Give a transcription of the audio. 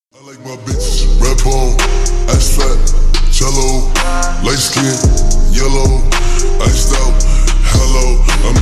I like my bitches, red bone, ass fat, cello, light skin, yellow, iced out, hello, I'm